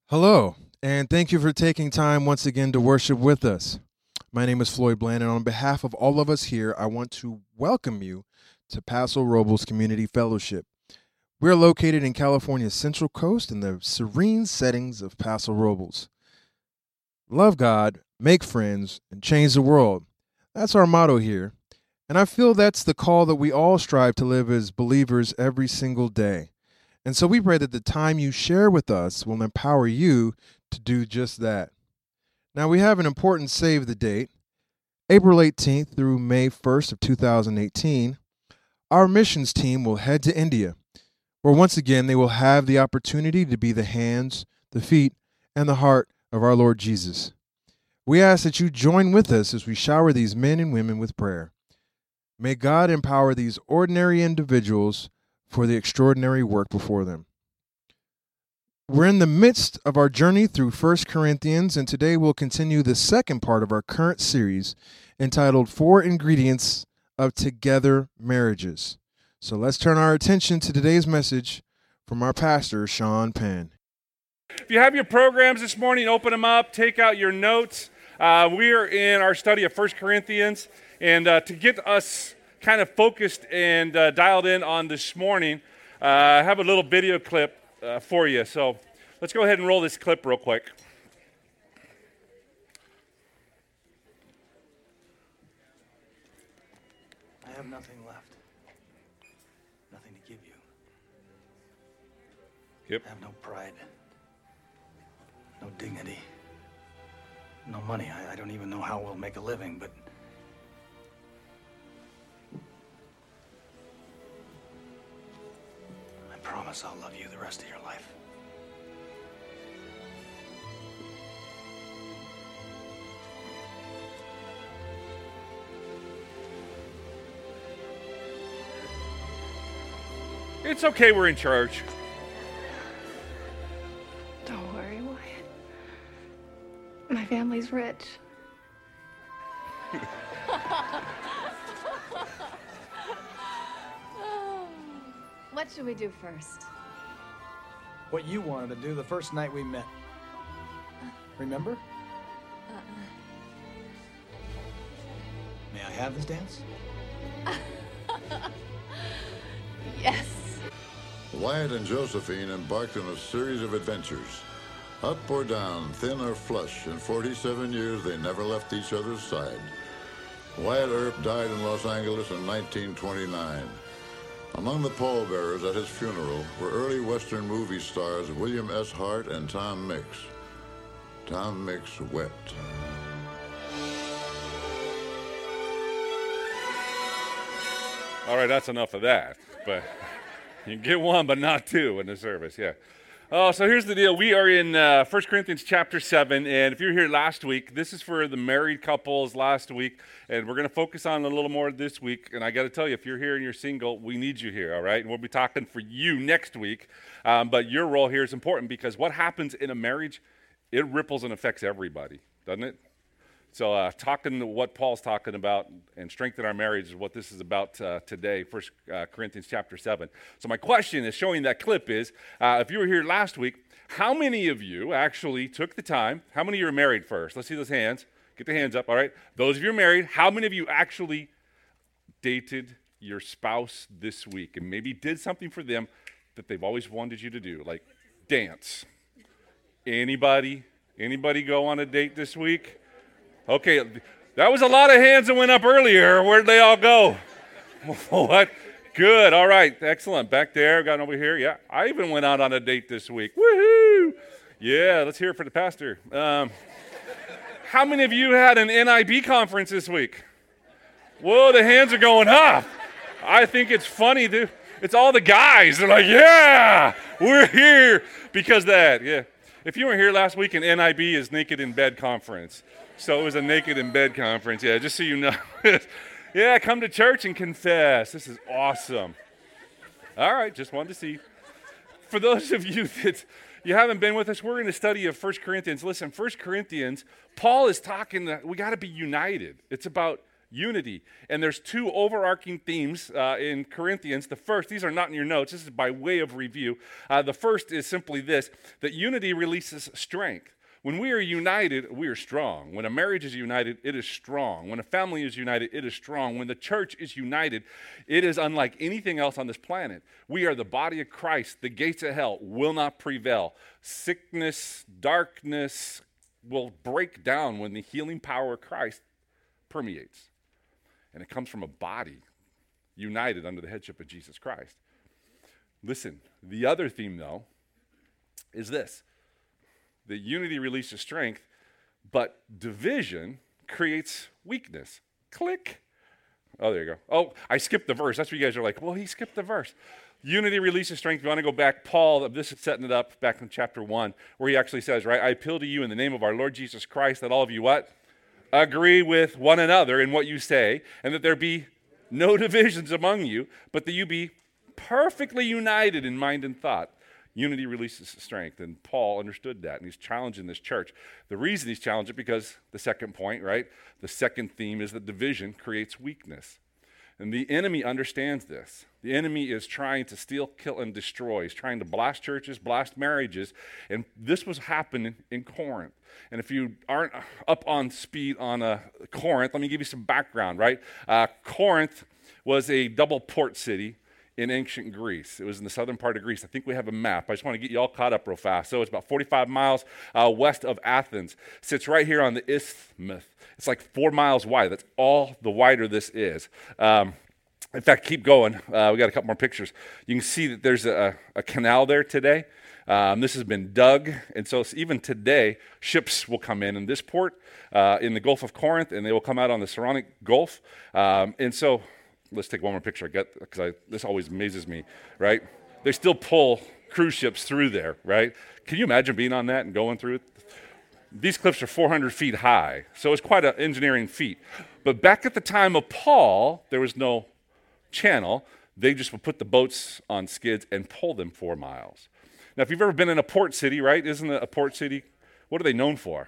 Hello, and thank you for taking time once again to worship with us. My name is Floyd Bland, and on behalf of all of us here, I want to welcome you to Paso Robles Community Fellowship. We're located in California's Central Coast in the serene settings of Paso Robles. Love God, make friends, and change the world. That's our motto here. And I feel that's the call that we all strive to live as believers every single day. And so we pray that the time you share with us will empower you to do just that. Now we have an important save the date. April 18th through May 1st of 2018, our missions team will head to India, where once again they will have the opportunity to be the hands, the feet, and the heart of our Lord Jesus. We ask that you join with us as we shower these men and women with prayer. May God empower these ordinary individuals for the extraordinary work before them. We're in the midst of our journey through 1 Corinthians, and today we'll continue the second part of our current series entitled 4 Ingredients of Together Marriages. So let's turn our attention to today's message from our pastor, Sean Penn. If you have your programs this morning, open them up, take out your notes. We are in our study of 1 Corinthians, and to get us kind of focused and dialed in on this morning, I have a little video clip for you. So let's go ahead and roll this clip real quick. I have nothing left. Nothing to give you. Yep. I have no pride. No dignity. No money. I don't even know how we'll make a living, but I promise I'll love you the rest of your life. It's okay, we're in charge. Don't worry, Wyatt. My family's rich. What should we do first? What you wanted to do the first night we met. Remember? May I have this dance? Yes. Wyatt and Josephine embarked on a series of adventures. Up or down, thin or flush, in 47 years they never left each other's side. Wyatt Earp died in Los Angeles in 1929. Among the pallbearers at his funeral were early Western movie stars William S. Hart and Tom Mix. Tom Mix wept. All right, that's enough of that. But you can get one, but not two in the service, yeah. Oh, so here's the deal. We are in 1 Corinthians chapter 7, and if you were here last week, this is for the married couples last week, and we're going to focus on a little more this week. And I got to tell you, if you're here and you're single, we need you here, all right? And we'll be talking for you next week, but your role here is important because what happens in a marriage, it ripples and affects everybody, doesn't it? So talking to what Paul's talking about and strengthen our marriage is what this is about today, 1 Corinthians chapter 7. So my question is, showing that clip is, if you were here last week, how many of you actually took the time, how many of you are married first? Let's see those hands. Get the hands up, all right? Those of you who are married, how many of you actually dated your spouse this week and maybe did something for them that they've always wanted you to do, like dance? Anybody go on a date this week? Okay, that was a lot of hands that went up earlier. Where'd they all go? What? Good, all right, excellent. Back there, got over here. Yeah, I even went out on a date this week. Woohoo! Yeah, let's hear it for the pastor. How many of you had an NIB conference this week? Whoa, the hands are going up. I think it's funny, dude. It's all the guys. They're like, yeah, we're here because of that, yeah. If you weren't here last week, an NIB is Naked in Bed Conference. So it was a Naked in Bed Conference, yeah, just so you know. Yeah, come to church and confess. This is awesome. All right, just wanted to see. For those of you that you haven't been with us, we're in a study of 1 Corinthians. Listen, 1 Corinthians, Paul is talking that we got to be united. It's about unity. And there's two overarching themes in Corinthians. The first, these are not in your notes, this is by way of review. The first is simply this, that unity releases strength. When we are united, we are strong. When a marriage is united, it is strong. When a family is united, it is strong. When the church is united, it is unlike anything else on this planet. We are the body of Christ. The gates of hell will not prevail. Sickness, darkness will break down when the healing power of Christ permeates. And it comes from a body united under the headship of Jesus Christ. Listen, the other theme, though, is this. The unity releases strength, but division creates weakness. Click. Oh, there you go. Oh, I skipped the verse. That's what you guys are like, well, he skipped the verse. Unity releases strength. If you want to go back, Paul, this is setting it up back in chapter 1, where he actually says, right, I appeal to you in the name of our Lord Jesus Christ that all of you what? Agree with one another in what you say, and that there be no divisions among you, but that you be perfectly united in mind and thought. Unity releases strength, and Paul understood that, and he's challenging this church. The reason he's challenging it because the second point, right? The second theme is that division creates weakness. And the enemy understands this. The enemy is trying to steal, kill, and destroy. He's trying to blast churches, blast marriages, and this was happening in Corinth. And if you aren't up on speed on Corinth, let me give you some background, right? Corinth was a double port city in ancient Greece. It was in the southern part of Greece. I think we have a map. I just want to get you all caught up real fast. So it's about 45 miles west of Athens. Sits right here on the isthmus. It's like 4 miles wide. That's all the wider this is. In fact, keep going. We got a couple more pictures. You can see that there's a canal there today. This has been dug, and so even today, ships will come in this port in the Gulf of Corinth, and they will come out on the Saronic Gulf. And so let's take one more picture, because this always amazes me, right? They still pull cruise ships through there, right? Can you imagine being on that and going through it? These cliffs are 400 feet high, so it's quite an engineering feat. But back at the time of Paul, there was no channel. They just would put the boats on skids and pull them 4 miles. Now, if you've ever been in a port city, right? Isn't a port city, what are they known for?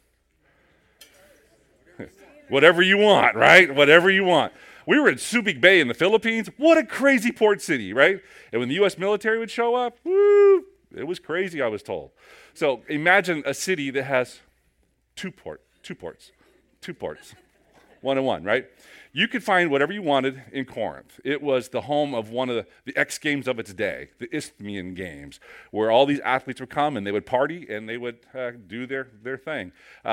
Whatever you want, right? Whatever you want. We were at Subic Bay in the Philippines. What a crazy port city, right? And when the U.S. military would show up, woo, it was crazy, I was told. So imagine a city that has two ports, 1 and 1, right? You could find whatever you wanted in Corinth. It was the home of one of the X Games of its day, the Isthmian Games, where all these athletes would come and they would party and they would do their thing.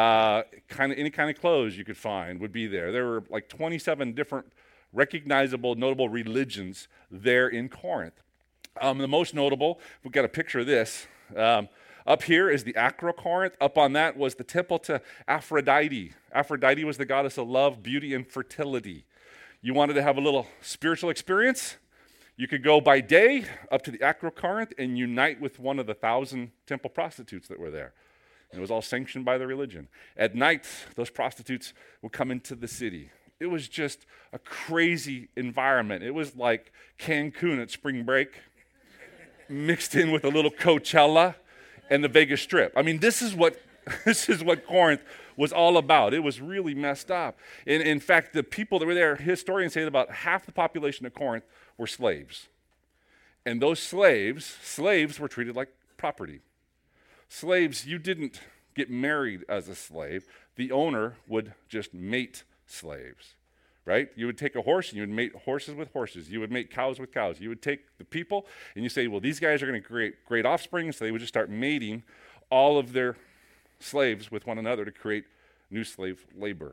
Any kind of clothes you could find would be there. There were like 27 different recognizable, notable religions there in Corinth. The most notable, we've got a picture of this. Up here is the Acrocorinth. Up on that was the temple to Aphrodite. Aphrodite was the goddess of love, beauty, and fertility. You wanted to have a little spiritual experience? You could go by day up to the Acrocorinth and unite with one of the 1,000 temple prostitutes that were there. And it was all sanctioned by the religion. At night, those prostitutes would come into the city. It was just a crazy environment. It was like Cancun at spring break, mixed in with a little Coachella and the Vegas Strip. I mean, this is what Corinth was all about. It was really messed up. In fact, the people that were there, historians say that about half the population of Corinth were slaves. And those slaves were treated like property. Slaves, you didn't get married as a slave. The owner would just mate slaves, right? You would take a horse and you would mate horses with horses. You would mate cows with cows. You would take the people and you say, well, these guys are going to create great offspring, so they would just start mating all of their slaves with one another to create new slave labor.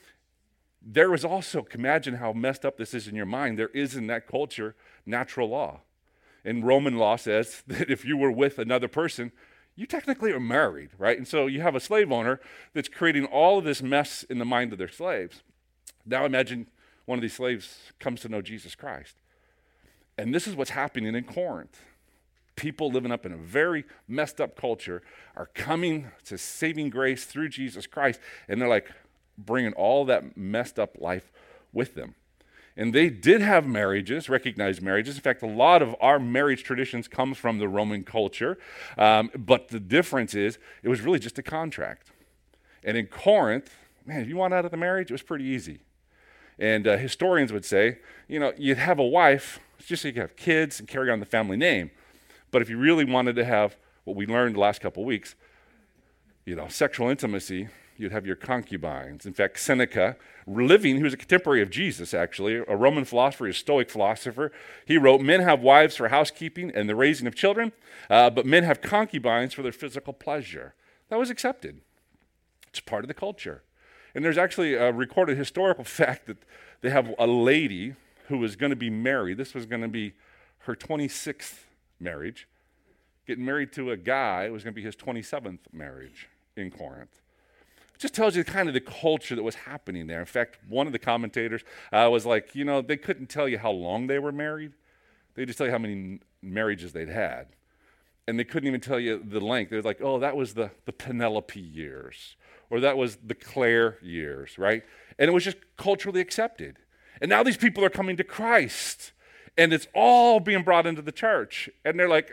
There was also, imagine how messed up this is in your mind, there is in that culture natural law. And Roman law says that if you were with another person, you technically are married, right? And so you have a slave owner that's creating all of this mess in the mind of their slaves. Now imagine one of these slaves comes to know Jesus Christ. And this is what's happening in Corinth. People living up in a very messed up culture are coming to saving grace through Jesus Christ, and they're like bringing all that messed up life with them. And they did have marriages, recognized marriages. In fact, a lot of our marriage traditions comes from the Roman culture, but the difference is it was really just a contract. And in Corinth, man, if you want out of the marriage, it was pretty easy. And historians would say, you'd have a wife just so you could have kids and carry on the family name. But if you really wanted to have what we learned the last couple of weeks, sexual intimacy, you'd have your concubines. In fact, Seneca, he was a contemporary of Jesus, actually, a Roman philosopher, a Stoic philosopher. He wrote, men have wives for housekeeping and the raising of children, but men have concubines for their physical pleasure. That was accepted. It's part of the culture. And there's actually a recorded historical fact that they have a lady who was going to be married. This was going to be her 26th marriage, getting married to a guy who was going to be his 27th marriage in Corinth. It just tells you kind of the culture that was happening there. In fact, one of the commentators was like, they couldn't tell you how long they were married. They just tell you how many marriages they'd had. And they couldn't even tell you the length. They were like, oh, that was the Penelope years, or that was the Claire years, right? And it was just culturally accepted. And now these people are coming to Christ, and it's all being brought into the church. And they're like,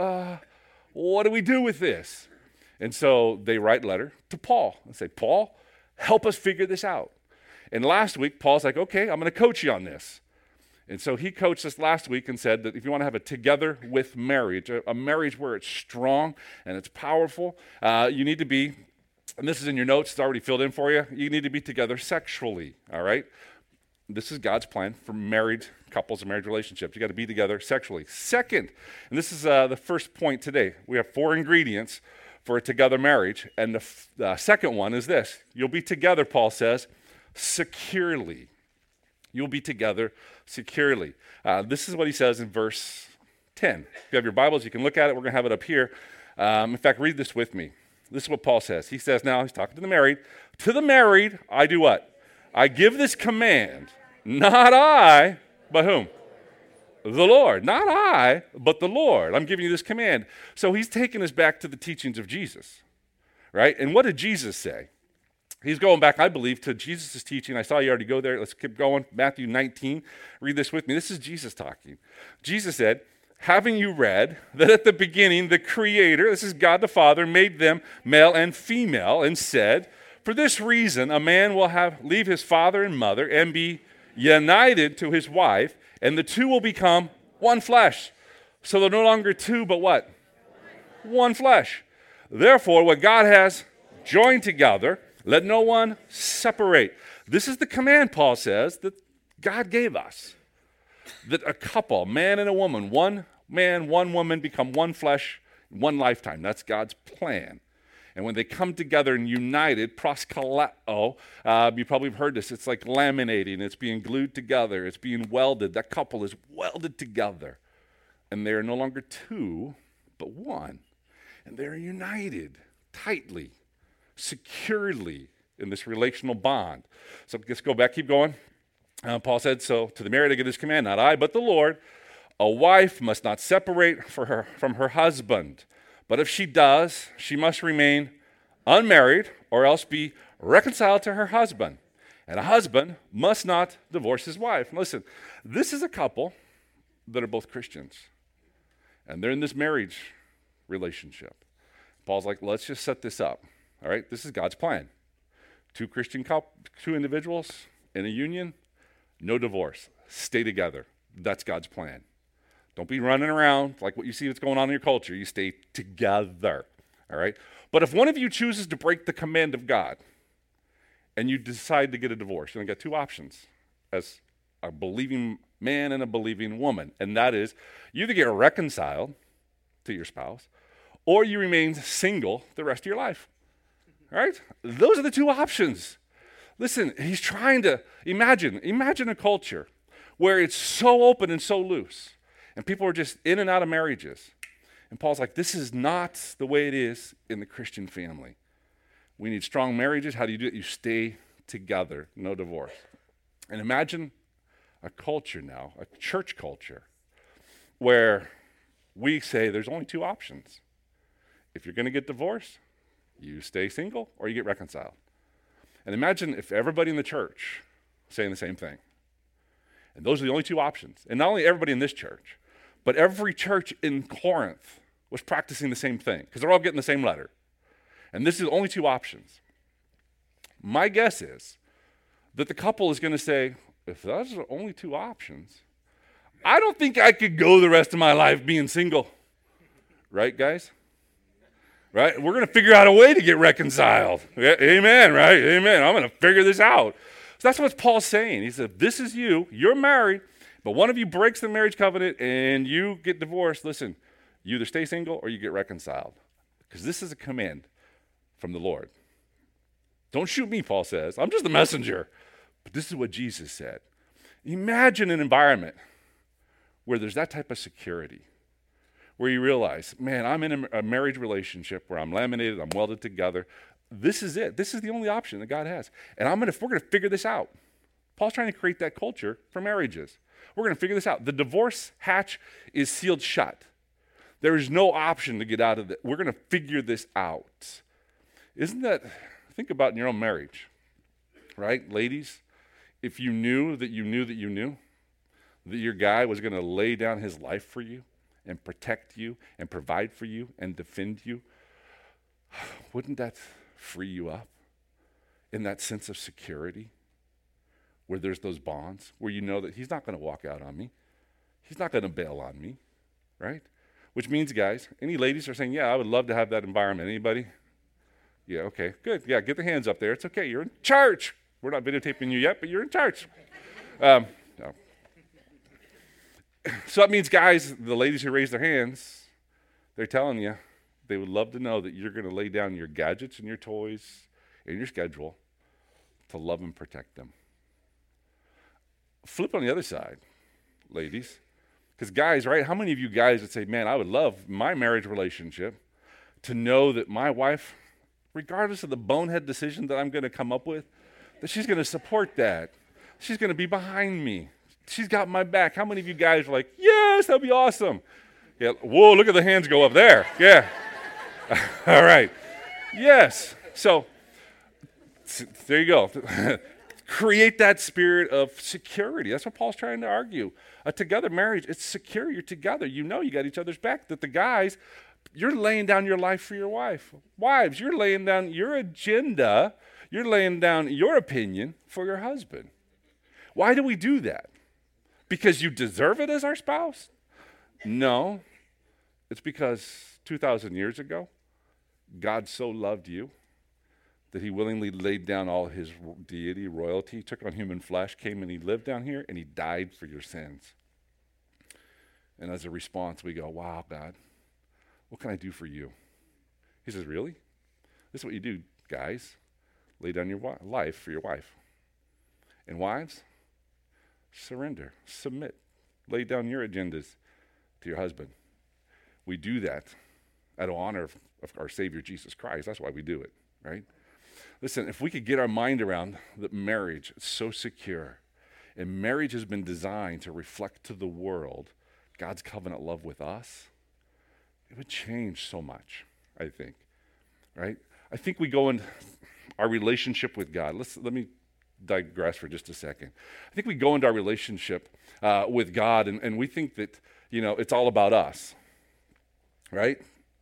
what do we do with this? And so they write a letter to Paul and say, Paul, help us figure this out. And last week, Paul's like, okay, I'm going to coach you on this. And so he coached us last week and said that if you want to have a together with marriage, a marriage where it's strong and it's powerful, you need to be, and this is in your notes, it's already filled in for you, you need to be together sexually, all right? This is God's plan for married couples and marriage relationships. You got to be together sexually. Second, and this is the first point today, we have 4 ingredients for a together marriage. And the second one is this. You'll be together, Paul says, securely. You'll be together securely. This is what he says in verse 10. If you have your Bibles, you can look at it. We're going to have it up here. In fact, read this with me. This is what Paul says. He says now, he's talking to the married. To the married, I do what? I give this command, not I, but whom? The Lord. Not I, but the Lord. I'm giving you this command. So he's taking us back to the teachings of Jesus, right? And what did Jesus say? He's going back, I believe, to Jesus' teaching. I saw you already go there. Let's keep going. Matthew 19. Read this with me. This is Jesus talking. Jesus said, having you read that at the beginning the Creator, this is God the Father, made them male and female, and said, for this reason a man will leave his father and mother and be united to his wife, and the two will become one flesh. So they're no longer two, but what? One flesh. Therefore, what God has joined together, let no one separate. This is the command, Paul says, that God gave us. That a couple, man and a woman, one man, one woman, become one flesh, one lifetime. That's God's plan. And when they come together and united, proskaleo, you probably have heard this. It's like laminating. It's being glued together. It's being welded. That couple is welded together. And they are no longer two, but one. And they're united tightly, securely in this relational bond. So let's go back, keep going. Paul said, so to the married I give this command, not I, but the Lord. A wife must not separate from her husband. But if she does, she must remain unmarried or else be reconciled to her husband. And a husband must not divorce his wife. Listen, this is a couple that are both Christians. And they're in this marriage relationship. Paul's like, let's just set this up. All right, this is God's plan. Two individuals in a union, no divorce. Stay together. That's God's plan. Don't be running around like what you see that's going on in your culture. You stay together, all right? But if one of you chooses to break the command of God and you decide to get a divorce, you only got 2 options as a believing man and a believing woman, and that is you either get reconciled to your spouse or you remain single the rest of your life, all right? Those are the 2 options. Listen, he's trying to imagine a culture where it's so open and so loose. And people are just in and out of marriages. And Paul's like, this is not the way it is in the Christian family. We need strong marriages. How do you do it? You stay together, no divorce. And imagine a culture now, a church culture, where we say there's only 2 options. If you're going to get divorced, you stay single or you get reconciled. And imagine if everybody in the church saying the same thing. And those are the only 2 options. And not only everybody in this church, but every church in Corinth was practicing the same thing because they're all getting the same letter. And this is the only 2 options. My guess is that the couple is going to say, if those are the only two options, I don't think I could go the rest of my life being single. Right, guys? Right? We're going to figure out a way to get reconciled. Yeah, amen, right? Amen. I'm going to figure this out. So that's what Paul's saying. He said, this is you. You're married, but one of you breaks the marriage covenant and you get divorced. Listen, you either stay single or you get reconciled. Because this is a command from the Lord. Don't shoot me, Paul says. I'm just the messenger. But this is what Jesus said. Imagine an environment where there's that type of security, where you realize, man, I'm in a marriage relationship where I'm laminated, I'm welded together. This is it. This is the only option that God has. And we're going to figure this out. Paul's trying to create that culture for marriages. We're going to figure this out. The divorce hatch is sealed shut. There is no option to get out of it. We're going to figure this out. Isn't that, think about in your own marriage, right? Ladies, if you knew that you knew that you knew that your guy was going to lay down his life for you and protect you and provide for you and defend you, wouldn't that free you up in that sense of security where there's those bonds, where you know that he's not going to walk out on me. He's not going to bail on me, right? Which means, guys, any ladies are saying, yeah, I would love to have that environment. Anybody? Yeah, okay, good. Yeah, get the hands up there. It's okay. You're in church. We're not videotaping you yet, but you're in church. No. So that means, guys, the ladies who raise their hands, they're telling you they would love to know that you're going to lay down your gadgets and your toys and your schedule to love and protect them. Flip on the other side, ladies. Because guys, right, how many of you guys would say, man, I would love my marriage relationship to know that my wife, regardless of the bonehead decision that I'm going to come up with, that she's going to support that. She's going to be behind me. She's got my back. How many of you guys are like, yes, that'd be awesome? Yeah. Whoa, look at the hands go up there. Yeah. All right. Yes. So there you go. Create that spirit of security. That's what Paul's trying to argue. A together marriage, it's secure. You're together. You know you got each other's back. That the guys, you're laying down your life for your wife. Wives, you're laying down your agenda. You're laying down your opinion for your husband. Why do we do that? Because you deserve it as our spouse? No. It's because 2,000 years ago, God so loved you that he willingly laid down all his deity, royalty, took on human flesh, came and he lived down here, and he died for your sins. And as a response, we go, wow, God, what can I do for you? He says, really? This is what you do, guys. Lay down your life for your wife. And wives, surrender, submit. Lay down your agendas to your husband. We do that out of honor of our Savior, Jesus Christ. That's why we do it, right? Listen, if we could get our mind around that marriage is so secure, and marriage has been designed to reflect to the world God's covenant love with us, it would change so much, I think, right? I think we go in our relationship with God. Let me digress for just a second. I think we go into our relationship with God, and we think that, it's all about us, right?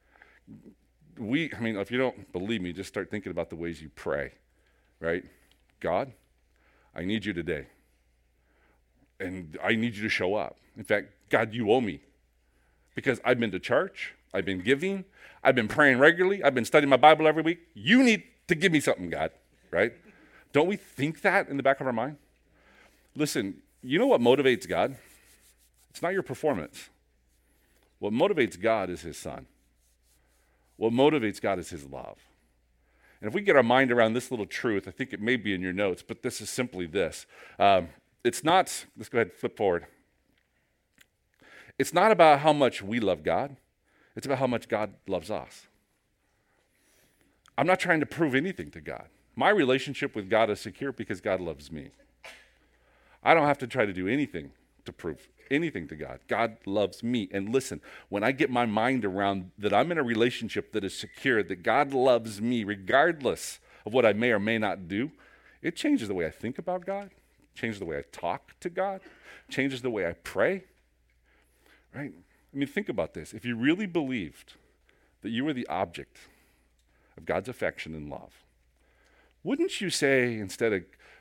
If you don't believe me, just start thinking about the ways you pray, right? God, I need you today. And I need you to show up. In fact, God, you owe me. Because I've been to church, I've been giving, I've been praying regularly, I've been studying my Bible every week. You need to give me something, God, right? Don't we think that in the back of our mind? Listen, you know what motivates God? It's not your performance. What motivates God is his son. What motivates God is his love. And if we get our mind around this little truth, I think it may be in your notes, but this is simply this. It's not, let's go ahead and flip forward. It's not about how much we love God. It's about how much God loves us. I'm not trying to prove anything to God. My relationship with God is secure because God loves me. I don't have to try to do anything to prove anything to God. God loves me. And listen, when I get my mind around that I'm in a relationship that is secure, that God loves me regardless of what I may or may not do, it changes the way I think about God, changes the way I talk to God, changes the way I pray, right? Think about this. If you really believed that you were the object of God's affection and love, wouldn't you say, instead of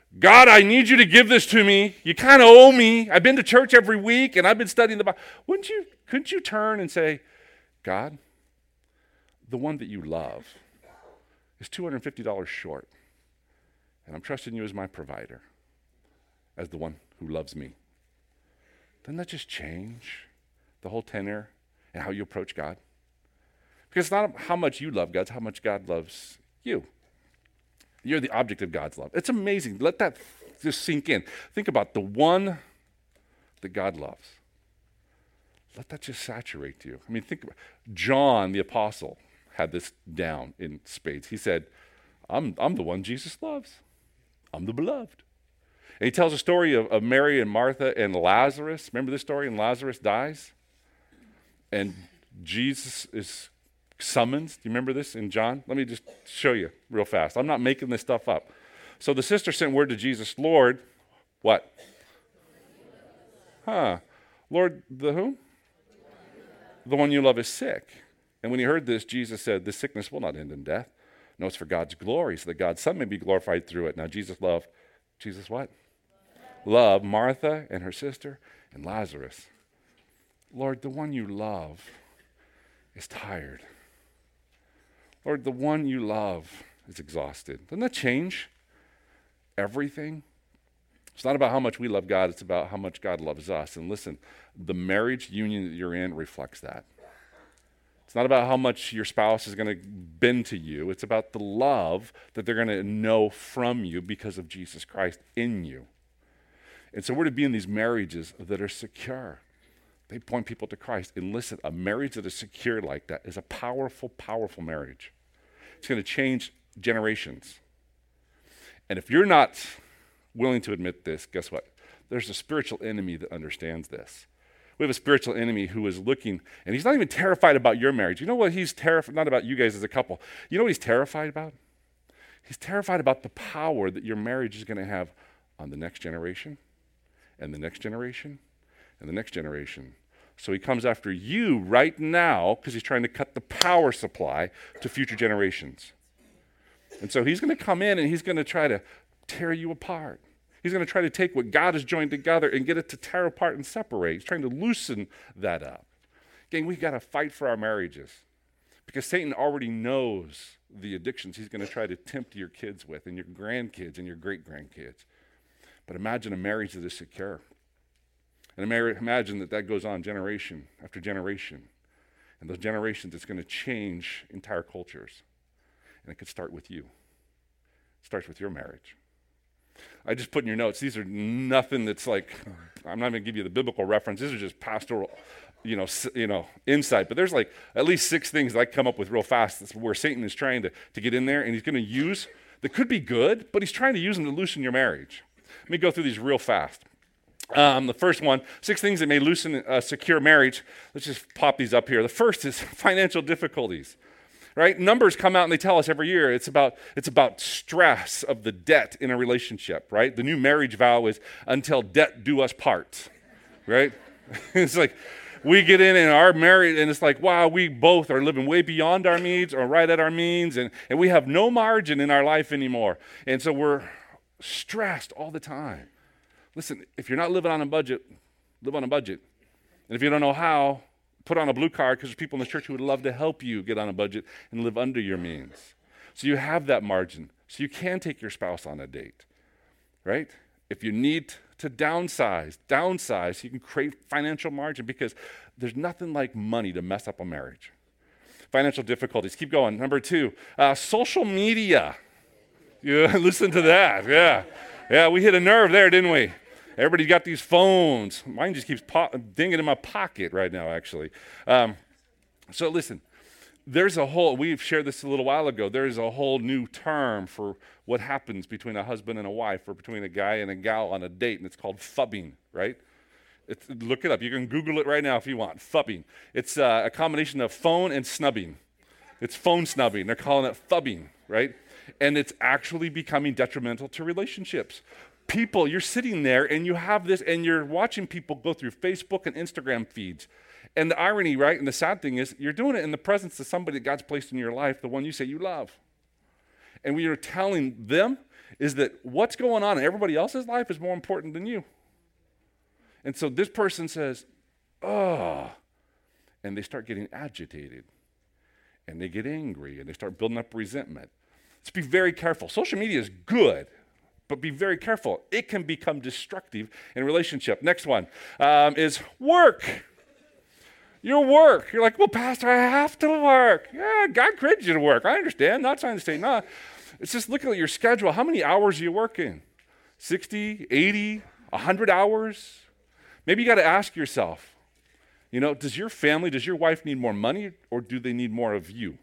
God, I need you to give this to me. You kind of owe me. I've been to church every week and I've been studying the Bible. Couldn't you turn and say, God, the one that you love is $250 short, and I'm trusting you as my provider, as the one who loves me. Doesn't that just change the whole tenor and how you approach God? Because it's not how much you love God, it's how much God loves you. You're the object of God's love. It's amazing. Let that just sink in. Think about the one that God loves. Let that just saturate you. I mean, think about John the apostle had this down in spades. He said, I'm the one Jesus loves. I'm the beloved. And he tells a story of Mary and Martha and Lazarus. Remember this story? And Lazarus dies. And Jesus is summoned. Do you remember this in John? Let me just show you real fast. I'm not making this stuff up. So the sister sent word to Jesus, Lord, what? Lord, the who? The one you love is sick. And when he heard this, Jesus said, this sickness will not end in death. No, it's for God's glory, so that God's Son may be glorified through it. Now, Jesus what? Loved Martha and her sister and Lazarus. Lord, the one you love is tired. Lord, the one you love is exhausted. Doesn't that change everything? It's not about how much we love God, it's about how much God loves us. And listen, the marriage union that you're in reflects that. It's not about how much your spouse is going to bend to you. It's about the love that they're going to know from you because of Jesus Christ in you. And so we're to be in these marriages that are secure. They point people to Christ. And listen, a marriage that is secure like that is a powerful, powerful marriage. It's going to change generations. And if you're not willing to admit this, guess what? There's a spiritual enemy that understands this. We have a spiritual enemy who is looking, and he's not even terrified about your marriage. You know what he's terrified, not about you guys as a couple. You know what he's terrified about? He's terrified about the power that your marriage is going to have on the next generation, and the next generation, and the next generation. So he comes after you right now because he's trying to cut the power supply to future generations. And so he's going to come in and he's going to try to tear you apart. He's going to try to take what God has joined together and get it to tear apart and separate. He's trying to loosen that up. Gang, we've got to fight for our marriages because Satan already knows the addictions he's going to try to tempt your kids with and your grandkids and your great-grandkids. But imagine a marriage that is secure. And imagine that goes on generation after generation. And those generations, it's going to change entire cultures. And it could start with you. It starts with your marriage. I just put in your notes, these are nothing that's like, I'm not going to give you the biblical reference. These are just pastoral, insight. But there's like at least 6 things that I come up with real fast. That's where Satan is trying to get in there, and he's going to use, that could be good, but he's trying to use them to loosen your marriage. Let me go through these real fast. The first one, 6 things that may loosen a secure marriage. Let's just pop these up here. The first is financial difficulties. Right? Numbers come out and they tell us every year it's about stress of the debt in a relationship, right? The new marriage vow is until debt do us part, right? It's like we get in and are married and it's like, wow, we both are living way beyond our means or right at our means and we have no margin in our life anymore. And so we're stressed all the time. Listen, if you're not living on a budget, live on a budget. And if you don't know how, put on a blue card because there's people in the church who would love to help you get on a budget and live under your means. So you have that margin. So you can take your spouse on a date, right? If you need to downsize, so you can create financial margin because there's nothing like money to mess up a marriage. Financial difficulties. Keep going. Number 2, social media. Yeah, listen to that. Yeah, we hit a nerve there, didn't we? Everybody got these phones. Mine just keeps dinging in my pocket right now, actually. So listen, we've shared this a little while ago, there's a whole new term for what happens between a husband and a wife or between a guy and a gal on a date, and it's called phubbing, right? Look it up. You can Google it right now if you want, phubbing. It's a combination of phone and snubbing. It's phone snubbing. They're calling it phubbing, right? And it's actually becoming detrimental to relationships. People, you're sitting there and you have this and you're watching people go through Facebook and Instagram feeds. And the irony, right, and the sad thing is you're doing it in the presence of somebody that God's placed in your life, the one you say you love. And when you're telling them is that what's going on in everybody else's life is more important than you. And so this person says, oh, and they start getting agitated, and they get angry, and they start building up resentment. Let's be very careful. Social media is good, but be very careful. It can become destructive in a relationship. Next one is work. Your work. You're like, well, Pastor, I have to work. Yeah, God created you to work. I understand. Not trying to say no. It's just looking at your schedule. How many hours are you working? 60, 80, 100 hours? Maybe you got to ask yourself, does your family, does your wife need more money, or do they need more of you?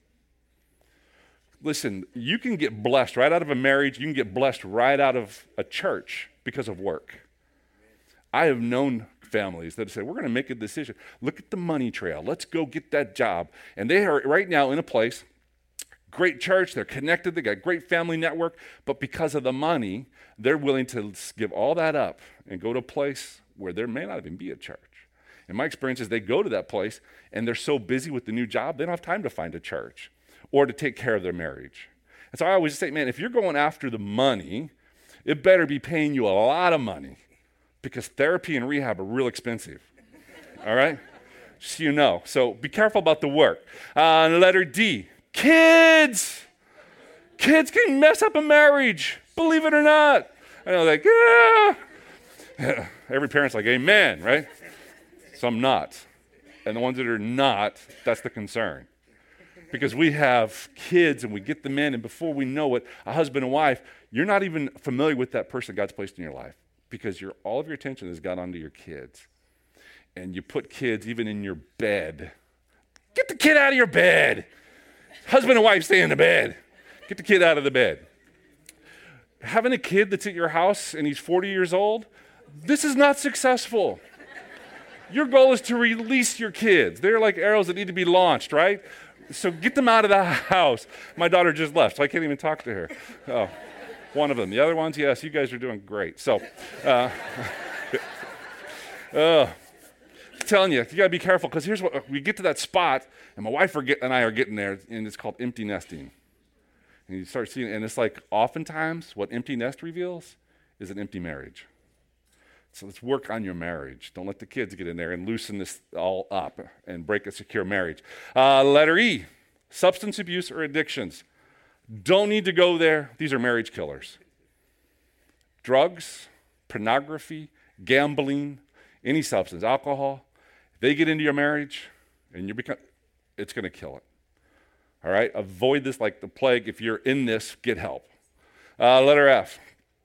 Listen, you can get blessed right out of a marriage. You can get blessed right out of a church because of work. I have known families that say, we're going to make a decision. Look at the money trail. Let's go get that job. And they are right now in a place, great church, they're connected, they got great family network, but because of the money, they're willing to give all that up and go to a place where there may not even be a church. In my experience is they go to that place and they're so busy with the new job, they don't have time to find a church or to take care of their marriage. And so I always say, man, if you're going after the money, it better be paying you a lot of money, because therapy and rehab are real expensive, all right? Just so you know. So be careful about the work. Letter D, kids. Kids can mess up a marriage, believe it or not. I know, like, yeah. Every parent's like, amen, right? Some not. And the ones that are not, that's the concern. Because we have kids and we get them in, and before we know it, a husband and wife, you're not even familiar with that person God's placed in your life, because all of your attention has got onto your kids. And you put kids even in your bed. Get the kid out of your bed. Husband and wife stay in the bed. Get the kid out of the bed. Having a kid that's at your house and he's 40 years old, this is not successful. Your goal is to release your kids. They're like arrows that need to be launched, right? So get them out of the house. My daughter just left, so I can't even talk to her. Oh, one of them. The other ones, yes, you guys are doing great. So, I'm telling you, you got to be careful, because here's what we get to that spot, and my wife and I are getting there, and it's called empty nesting. And you start seeing, and it's like oftentimes what empty nest reveals is an empty marriage. So let's work on your marriage. Don't let the kids get in there and loosen this all up and break a secure marriage. Letter E, substance abuse or addictions. Don't need to go there. These are marriage killers. Drugs, pornography, gambling, any substance, alcohol. If they get into your marriage, and it's going to kill it. All right? Avoid this like the plague. If you're in this, get help. Letter F,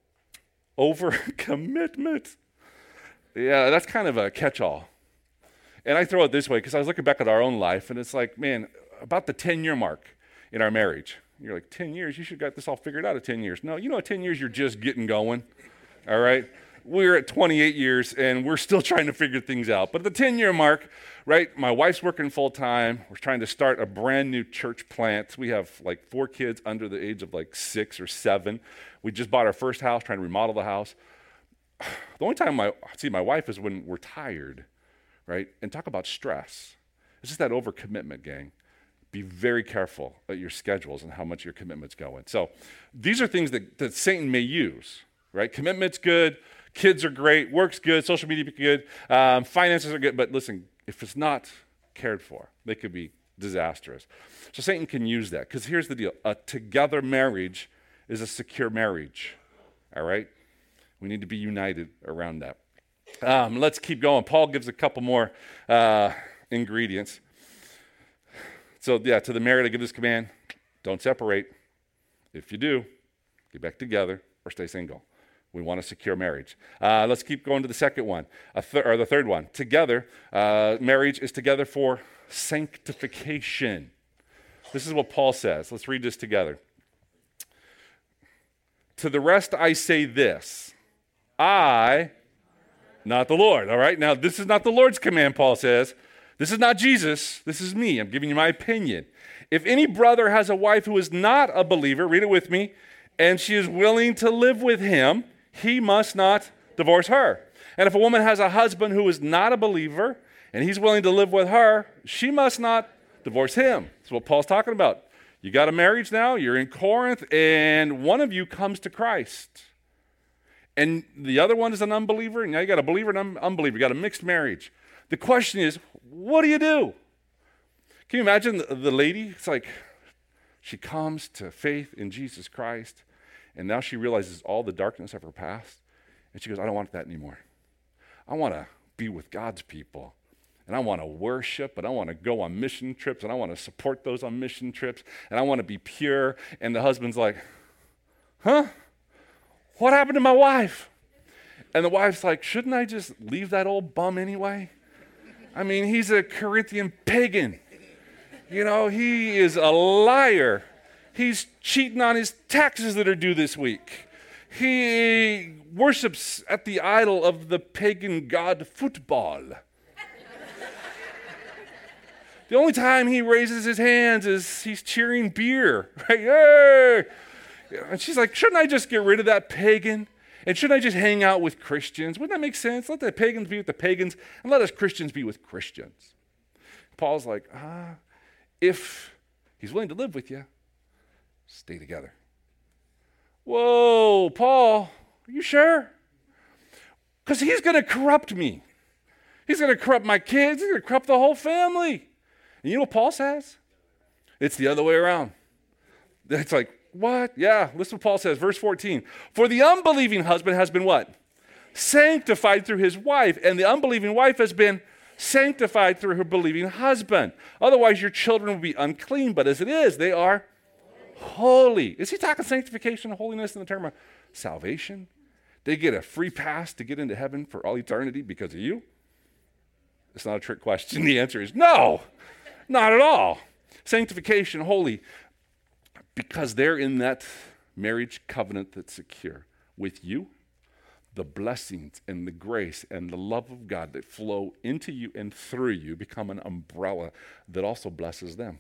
overcommitment. Yeah, that's kind of a catch-all. And I throw it this way because I was looking back at our own life, and it's like, man, about the 10-year mark in our marriage. You're like, 10 years? You should have got this all figured out at 10 years. No, at 10 years, you're just getting going, all right? We're at 28 years, and we're still trying to figure things out. But at the 10-year mark, right, my wife's working full-time. We're trying to start a brand-new church plant. We have, 4 kids under the age of, 6 or 7. We just bought our first house, trying to remodel the house. The only time I see my wife is when we're tired, right? And talk about stress. It's just that overcommitment, gang. Be very careful at your schedules and how much your commitment's going. So these are things that Satan may use, right? Commitment's good, kids are great, work's good, social media is good, finances are good. But listen, if it's not cared for, they could be disastrous. So Satan can use that, because here's the deal. A together marriage is a secure marriage, all right? We need to be united around that. Let's keep going. Paul gives a couple more ingredients. So, to the married, I give this command: don't separate. If you do, get back together or stay single. We want a secure marriage. Let's keep going to the second one, or the third one. Together, marriage is together for sanctification. This is what Paul says. Let's read this together. To the rest I say this: I, not the Lord, all right? Now, this is not the Lord's command, Paul says. This is not Jesus. This is me. I'm giving you my opinion. If any brother has a wife who is not a believer, read it with me, and she is willing to live with him, he must not divorce her. And if a woman has a husband who is not a believer, and he's willing to live with her, she must not divorce him. That's what Paul's talking about. You got a marriage now, you're in Corinth, and one of you comes to Christ. And the other one is an unbeliever, and now you got a believer and an unbeliever. You got a mixed marriage. The question is, what do you do? Can you imagine the lady? It's like she comes to faith in Jesus Christ, and now she realizes all the darkness of her past, and she goes, I don't want that anymore. I want to be with God's people. And I want to worship, and I want to go on mission trips, and I want to support those on mission trips, and I want to be pure. And the husband's like, huh? What happened to my wife? And the wife's like, shouldn't I just leave that old bum anyway? I mean, he's a Corinthian pagan. You know, he is a liar. He's cheating on his taxes that are due this week. He worships at the idol of the pagan god football. The only time he raises his hands is he's cheering beer. Right? Hey! And she's like, shouldn't I just get rid of that pagan? And shouldn't I just hang out with Christians? Wouldn't that make sense? Let the pagans be with the pagans, and let us Christians be with Christians. Paul's like, if he's willing to live with you, stay together. Whoa, Paul, are you sure? Because he's going to corrupt me. He's going to corrupt my kids. He's going to corrupt the whole family. And you know what Paul says? It's the other way around. It's like, what? Yeah, listen what Paul says, verse 14. For the unbelieving husband has been what? Sanctified through his wife, and the unbelieving wife has been sanctified through her believing husband. Otherwise, your children will be unclean, but as it is, they are holy. Is he talking sanctification and holiness in the term of salvation? They get a free pass to get into heaven for all eternity because of you? It's not a trick question. The answer is no, not at all. Sanctification, holy, because they're in that marriage covenant that's secure with you. The blessings and the grace and the love of God that flow into you and through you become an umbrella that also blesses them.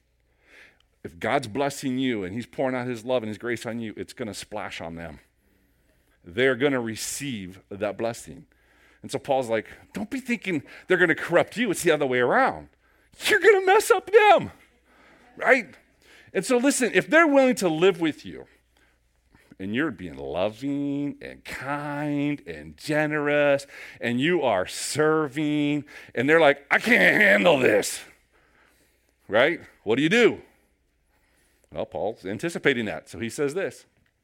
If God's blessing you and he's pouring out his love and his grace on you, it's going to splash on them. They're going to receive that blessing. And so Paul's like, don't be thinking they're going to corrupt you. It's the other way around. You're going to mess up them, right? And so listen, if they're willing to live with you, and you're being loving and kind and generous, and you are serving, and they're like, I can't handle this, right? What do? Well, Paul's anticipating that. So he says this.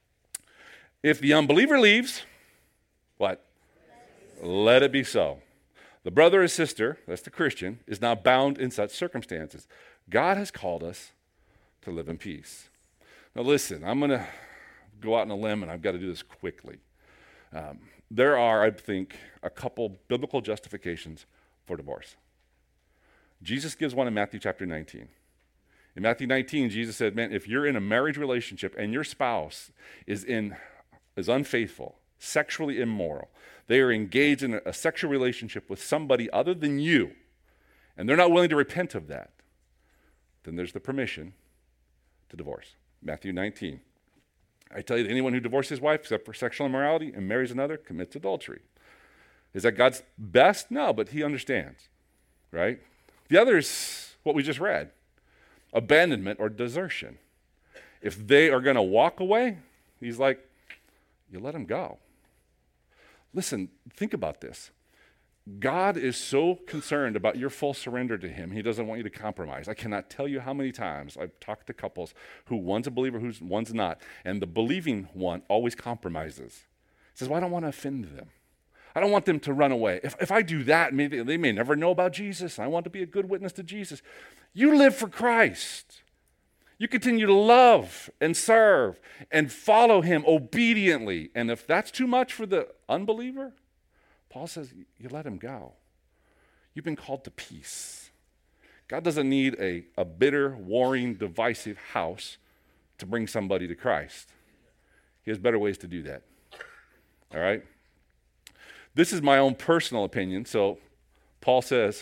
If the unbeliever leaves, what? Let it be so. The brother or sister, that's the Christian, is not bound in such circumstances. God has called us to live in peace. Now listen, I'm going to go out on a limb, and I've got to do this quickly. There are, I think, a couple biblical justifications for divorce. Jesus gives one in Matthew chapter 19. In Matthew 19, Jesus said, man, if you're in a marriage relationship and your spouse is unfaithful, sexually immoral, they are engaged in a sexual relationship with somebody other than you, and they're not willing to repent of that, then there's the permission to divorce. Matthew 19. I tell you that anyone who divorces his wife except for sexual immorality and marries another commits adultery. Is that God's best? No, but he understands, right? The other is what we just read, abandonment or desertion. If they are going to walk away, he's like, you let them go. Listen, think about this. God is so concerned about your full surrender to him, he doesn't want you to compromise. I cannot tell you how many times I've talked to couples who one's a believer, one's not, and the believing one always compromises. Says, well, I don't want to offend them. I don't want them to run away. If I do that, maybe they may never know about Jesus. I want to be a good witness to Jesus. You live for Christ. You continue to love and serve and follow him obediently. And if that's too much for the unbeliever, Paul says, you let him go. You've been called to peace. God doesn't need a bitter, warring, divisive house to bring somebody to Christ. He has better ways to do that. All right? This is my own personal opinion. So Paul says,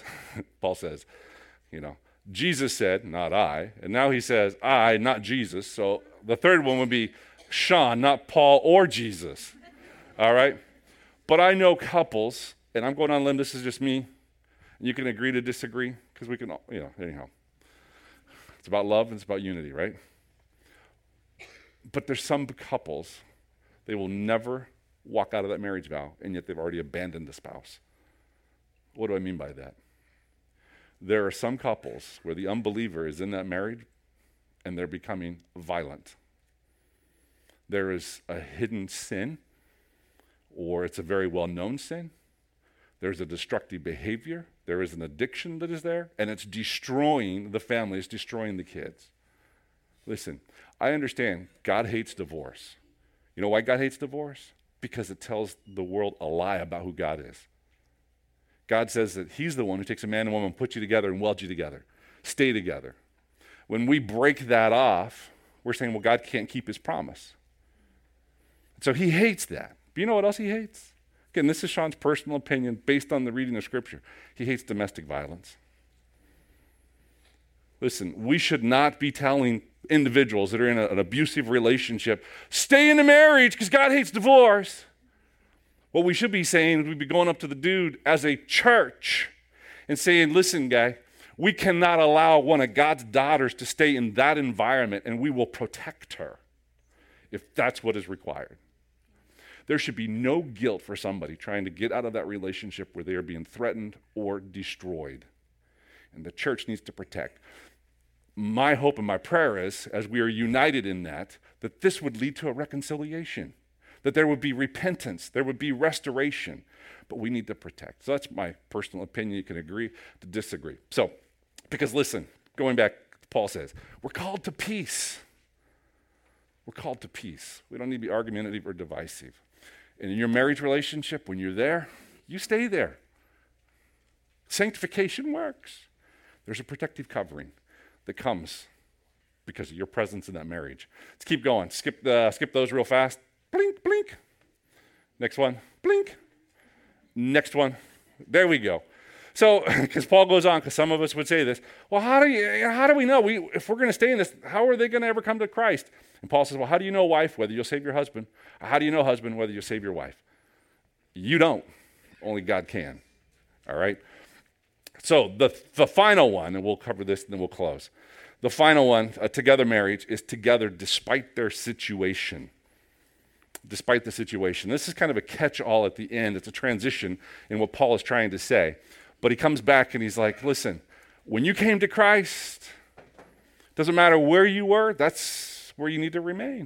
Jesus said, not I. And now he says, I, not Jesus. So the third one would be Sean, not Paul or Jesus. All right? But I know couples, and I'm going on a limb, this is just me, and you can agree to disagree, because we can, anyhow. It's about love and it's about unity, right? But there's some couples, they will never walk out of that marriage vow, and yet they've already abandoned the spouse. What do I mean by that? There are some couples where the unbeliever is in that marriage and they're becoming violent. There is a hidden sin, or it's a very well-known sin. There's a destructive behavior. There is an addiction that is there, and it's destroying the family, it's destroying the kids. Listen, I understand God hates divorce. You know why God hates divorce? Because it tells the world a lie about who God is. God says that he's the one who takes a man and woman, puts you together and welds you together. Stay together. When we break that off, we're saying, well, God can't keep his promise. So he hates that. But you know what else he hates? Again, this is Sean's personal opinion based on the reading of Scripture. He hates domestic violence. Listen, we should not be telling individuals that are in an abusive relationship, stay in the marriage because God hates divorce. What we should be saying is we'd be going up to the dude as a church and saying, listen, guy, we cannot allow one of God's daughters to stay in that environment, and we will protect her if that's what is required. There should be no guilt for somebody trying to get out of that relationship where they are being threatened or destroyed. And the church needs to protect. My hope and my prayer is, as we are united in that this would lead to a reconciliation, that there would be repentance, there would be restoration, but we need to protect. So that's my personal opinion. You can agree to disagree. So, because listen, going back, Paul says, we're called to peace. We're called to peace. We don't need to be argumentative or divisive. And in your marriage relationship, when you're there, you stay there. Sanctification works. There's a protective covering that comes because of your presence in that marriage. Let's keep going. Skip those real fast. Blink, blink. Next one. Blink. Next one. There we go. So, because Paul goes on, because some of us would say this, well, how do we know? If we're going to stay in this, how are they going to ever come to Christ? And Paul says, well, how do you know, wife, whether you'll save your husband? Or how do you know, husband, whether you'll save your wife? You don't. Only God can. All right? So the final one, and we'll cover this and then we'll close. The final one, a together marriage, is together despite their situation. Despite the situation. This is kind of a catch-all at the end. It's a transition in what Paul is trying to say. But he comes back and he's like, listen, when you came to Christ, doesn't matter where you were, that's where you need to remain.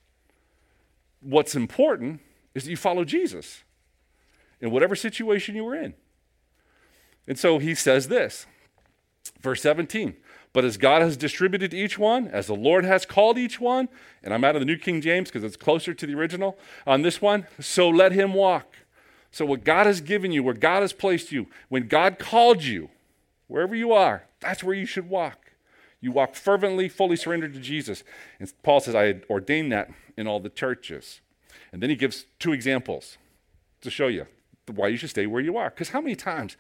What's important is that you follow Jesus in whatever situation you were in. And so he says this, verse 17, but as God has distributed each one, as the Lord has called each one, and I'm out of the New King James because it's closer to the original on this one, so let him walk. So what God has given you, where God has placed you, when God called you, wherever you are, that's where you should walk. You walk fervently, fully surrendered to Jesus. And Paul says, I had ordained that in all the churches. And then he gives two examples to show you why you should stay where you are. Because how many times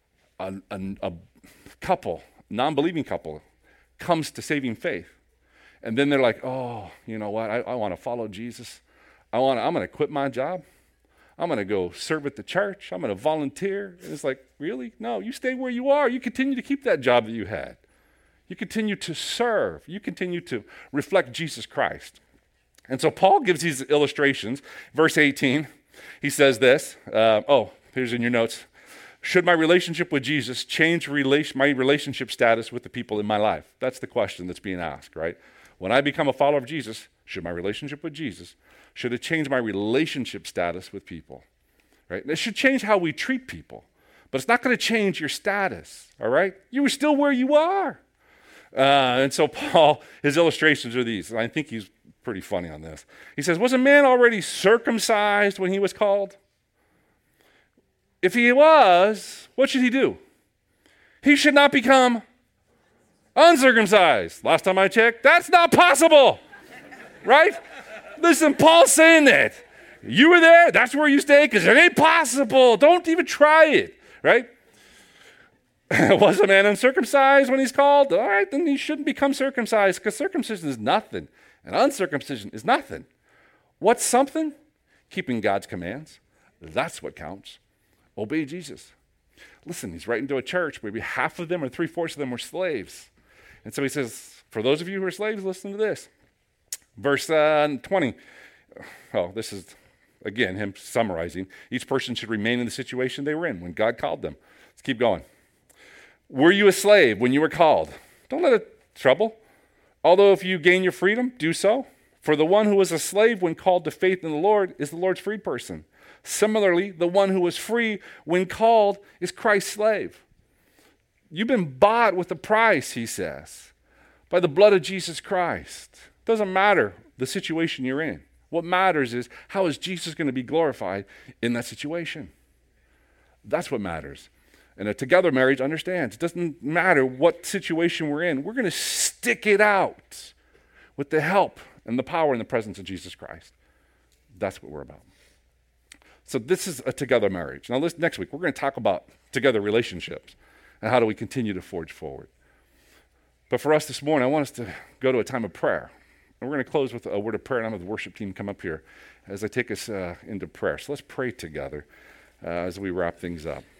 a couple, non-believing couple, comes to saving faith, and then they're like, oh, you know what, I want to follow Jesus. I'm going to quit my job. I'm going to go serve at the church. I'm going to volunteer. And it's like, really? No, you stay where you are. You continue to keep that job that you had. You continue to serve. You continue to reflect Jesus Christ. And so Paul gives these illustrations. Verse 18, he says this. Here's in your notes. Should my relationship with Jesus change my relationship status with the people in my life? That's the question that's being asked, right? When I become a follower of Jesus, should my relationship with Jesus, should it change my relationship status with people, right? It should change how we treat people, but it's not going to change your status, all right? You were still where you are. And so Paul, his illustrations are these. And I think he's pretty funny on this. He says, was a man already circumcised when he was called? If he was, what should he do? He should not become uncircumcised. Last time I checked, that's not possible, right? Listen, Paul's saying that. You were there, that's where you stay, because it ain't possible. Don't even try it, right? Was a man uncircumcised when he's called? All right, then he shouldn't become circumcised, because circumcision is nothing, and uncircumcision is nothing. What's something? Keeping God's commands. That's what counts. Obey Jesus. Listen, he's writing to a church. Maybe half of them or 3/4 of them were slaves. And so he says, For those of you who are slaves, listen to this. Verse 20. Oh, this is, again, him summarizing. Each person should remain in the situation they were in when God called them. Let's keep going. Were you a slave when you were called? Don't let it trouble. Although if you gain your freedom, do so. For the one who was a slave when called to faith in the Lord is the Lord's freed person. Similarly, the one who was free when called is Christ's slave. You've been bought with a price, he says, by the blood of Jesus Christ. Doesn't matter the situation you're in. What matters is, how is Jesus going to be glorified in that situation? That's what matters. And a together marriage understands it doesn't matter what situation we're in. We're going to stick it out with the help and the power and the presence of Jesus Christ. That's what we're about. So this is a together marriage. Now, next week, we're going to talk about together relationships and how do we continue to forge forward. But for us this morning, I want us to go to a time of prayer. And we're going to close with a word of prayer, and I'm going to have the worship team come up here as they take us into prayer. So let's pray together as we wrap things up.